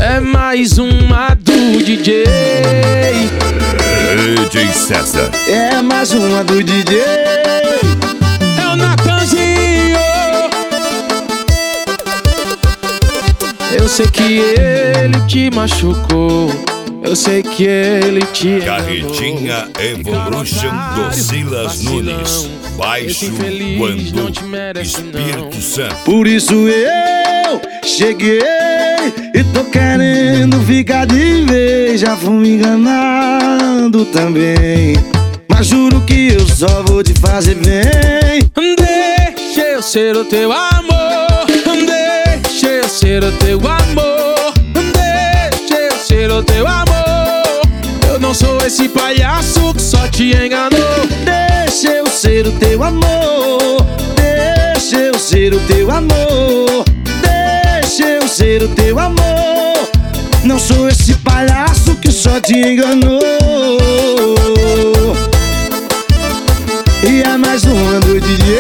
É mais uma do DJ. DJ César. É mais uma do DJ. É o Natanzinho. Eu sei que ele te machucou, eu sei que ele te Carretinha Evolution do Silas Nunes. Baixo quando Espírito Santo. Por isso eu cheguei e tô querendo ficar de vez. Já fui me enganando também, mas juro que eu só vou te fazer bem. Deixa eu ser o teu amor, deixa eu ser o teu amor, deixa eu ser o teu amor. Eu não sou esse palhaço que só te enganou. Deixa eu ser o teu amor, deixa eu ser o teu amor, deixa eu ser o teu amor. Não sou esse palhaço que só te enganou. E é mais uma do DJ.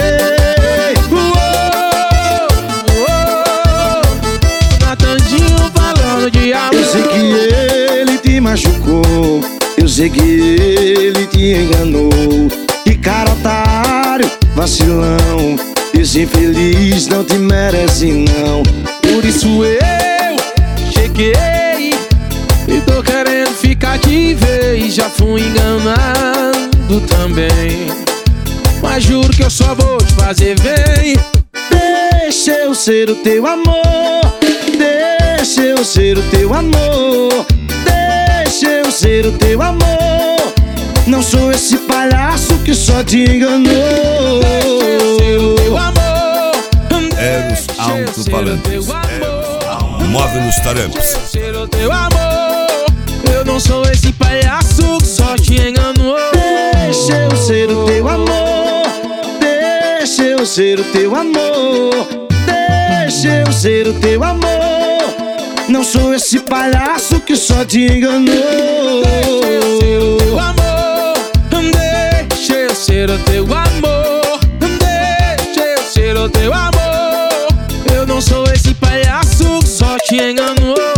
Natanzinho falando de amor. Eu sei que ele te machucou, eu sei que ele te enganou. Que cara otário, vacilão, esse infeliz não te merece não. Por isso eu cheguei e tô querendo ficar de vez. Já fui enganado também, mas juro que eu só vou te fazer bem. Deixa eu ser o teu amor, deixa eu ser o teu amor, deixa eu ser o teu amor. Não sou esse palhaço que só te enganou. Deixa eu ser o teu amor, Eros Alto-Falantes. Móveis Taramps. ser o teu amor. Eu não sou esse palhaço que só te enganou. Deixa eu ser o teu amor, deixa eu ser o teu amor, deixa eu ser o teu amor. Não sou esse palhaço que só te enganou. Deixa eu ser o teu amor, deixa eu ser o teu amor, deixa eu ser o teu amor. Eu não sou esse palhaço que só te enganou.